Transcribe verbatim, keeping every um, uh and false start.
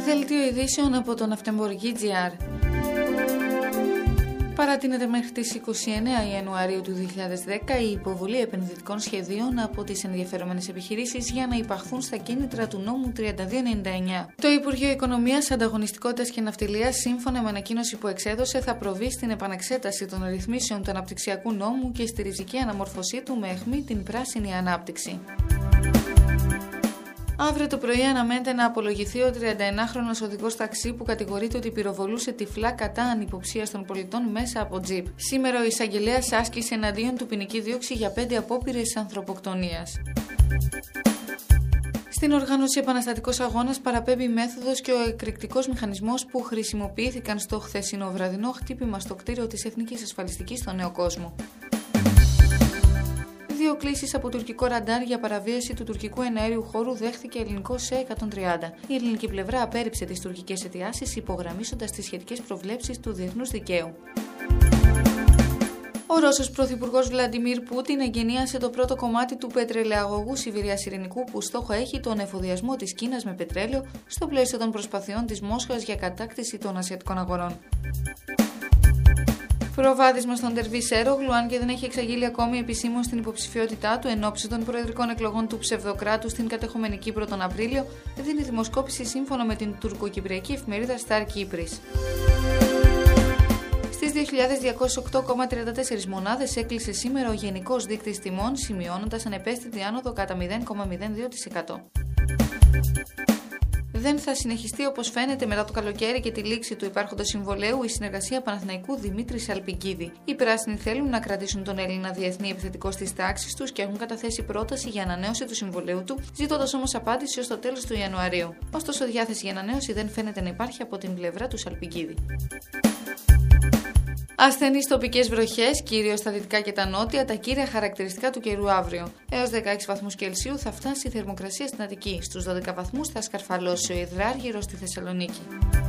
Δελτίο ειδήσεων από το Ναυτεμπορική τζι αρ. Παρατείνεται μέχρι τις είκοσι εννέα Ιανουαρίου του δύο χιλιάδες δέκα η υποβολή επενδυτικών σχεδίων από τις ενδιαφερόμενες επιχειρήσεις για να υπαχθούν στα κίνητρα του νόμου τριάντα δύο ενενήντα εννέα. Το Υπουργείο Οικονομίας, Ανταγωνιστικότητας και Ναυτιλίας, σύμφωνα με ανακοίνωση που εξέδωσε, θα προβεί στην επανεξέταση των ρυθμίσεων του αναπτυξιακού νόμου και στη ριζική αναμόρφωσή του με αιχμή την πράσινη ανάπτυξη. Αύριο το πρωί αναμένεται να απολογηθεί ο τριανταενάχρονος οδηγός ταξί που κατηγορείται ότι πυροβολούσε τυφλά κατά ανυποψίας των πολιτών μέσα από τζιπ. Σήμερα ο εισαγγελέας άσκησε εναντίον του ποινική δίωξη για πέντε απόπειρες ανθρωποκτονίας. Στην οργάνωση Επαναστατικός Αγώνας παραπέμπει μέθοδος και ο εκρηκτικός μηχανισμός που χρησιμοποιήθηκαν στο χθεσινό βραδινό χτύπημα στο κτίριο της Εθνικής Ασφαλιστικής στο Νέο Κόσμο. Δύο κλήσεις από τουρκικό ραντάρ για παραβίαση του τουρκικού εναέριου χώρου δέχθηκε ελληνικό ΣΕ εκατόν τριάντα. Η ελληνική πλευρά απέρριψε τις τουρκικές αιτιάσεις, υπογραμμίζοντας τις σχετικές προβλέψεις του διεθνούς δικαίου. Ο Ρώσος Πρωθυπουργός Βλαντιμίρ Πούτιν εγκαινίασε το πρώτο κομμάτι του πετρελαιαγωγού Σιβηρίας Ειρηνικού που στόχο έχει τον εφοδιασμό της Κίνας με πετρέλαιο στο πλαίσιο των προσπαθειών της Μόσχας για κατάκτηση των ασιατικών αγορών. Προβάδισμα στον Τερβίς Έρογλου, αν και δεν έχει εξαγγείλει ακόμη επισήμως την υποψηφιότητά του εν ώψη των προεδρικών εκλογών του ψευδοκράτου στην κατεχομενή Κύπρο τον Απρίλιο, δίνει δημοσκόπηση σύμφωνα με την τουρκοκυπριακή εφημερίδα Star Κύπρης. Στις δύο χιλιάδες διακόσιες οκτώ κόμμα τριάντα τέσσερα μονάδες έκλεισε σήμερα ο γενικός δείκτης τιμών, σημειώνοντας ανεπαίσθητη άνοδο κατά μηδέν κόμμα μηδέν δύο τοις εκατό. Δεν θα συνεχιστεί όπως φαίνεται μετά το καλοκαίρι και τη λήξη του υπάρχοντος συμβολαίου η συνεργασία Παναθηναϊκού Δημήτρη Σαλπικίδη. Οι πράσινοι θέλουν να κρατήσουν τον Έλληνα διεθνή επιθετικό στις τάξεις τους και έχουν καταθέσει πρόταση για ανανέωση του συμβολαίου του, ζητώντας όμως απάντηση ως το τέλος του Ιανουαρίου. Ωστόσο, διάθεση για ανανέωση δεν φαίνεται να υπάρχει από την πλευρά του Σαλπικίδη. Ασθενείς τοπικές βροχές, κυρίως στα δυτικά και τα νότια, τα κύρια χαρακτηριστικά του καιρού αύριο. Έως δεκαέξι βαθμούς Κελσίου θα φτάσει η θερμοκρασία στην Αττική. Στους δώδεκα βαθμούς θα σκαρφαλώσει ο υδράργυρος στη Θεσσαλονίκη.